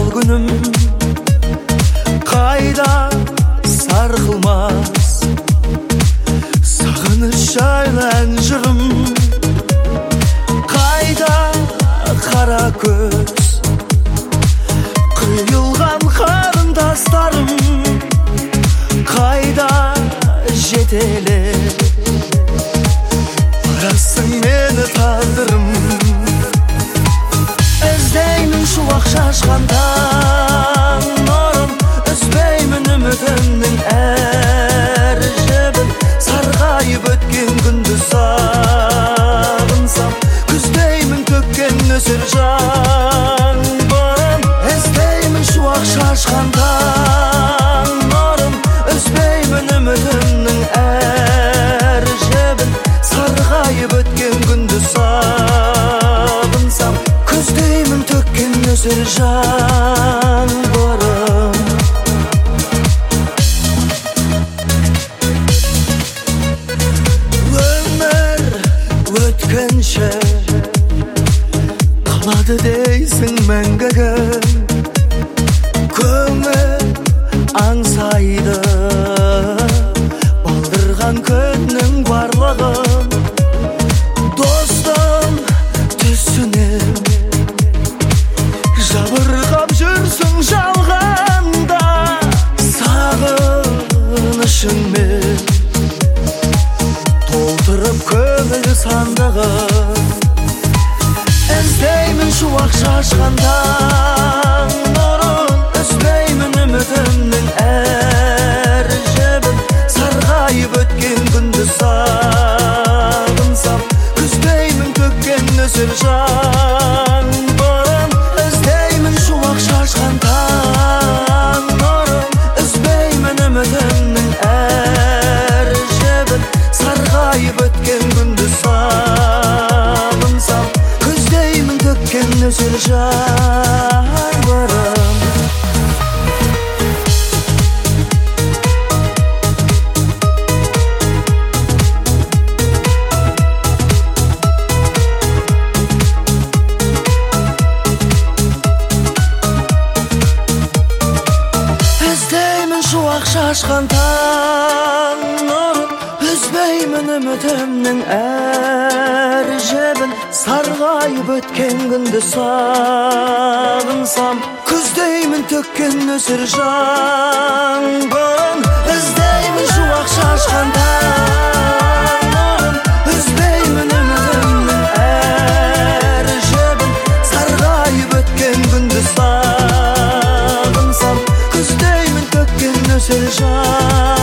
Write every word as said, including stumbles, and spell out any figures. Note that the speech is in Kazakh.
күнім қайда сарқылмас сағыныш жайлы ән жырым қайда қара көз құйылған қарындастарым қайда жетелеп барасың мені тағдырым іздеймін шуақ шашқан таң нұрын үзбеймін үмітімнің әр жібін сарғайып өткен күнді сағынсам күздеймін төккен нөсер жаңбырын іздеймін шуақ шашқан таң нұрын үзбеймін үмітімнің әр жібін сарғайып өткен күнді сағынсам күздеймін төккен нөсер жаңбырын өмір өткенше қалады дейсің мәңгігі көңіл аңсайды балдырған күннің барлығын достым түсінем жабырқап жүрсің жалғанда сағынышыңмен толтырып көңіл сандығын іздеймін шуақ шашқан таң нұрын үзбеймін үмітімнің әр жібін сарғайып өткен күнді сағынсам күздеймін төккен нөсер жаңбырын іздеймін шуақ шашқан таң нұрын үзбеймін үмітімнің әр жібін сарғайып өткен күнді сағынсам күздеймін төккен нөсер жаңбырын іздеймін шуақ шашқан таң нұрын үзбеймін үмітімнің әр жібін сарғайып өткен күнді сағынсам күздеймін төккен нөсер жаңбырын іздеймін шуақ шашқан таң нұрын үзбеймін үмітімнің әр жібін сарғайып өткен күнді сағынсам күздеймін төккен нөсер жаңбырын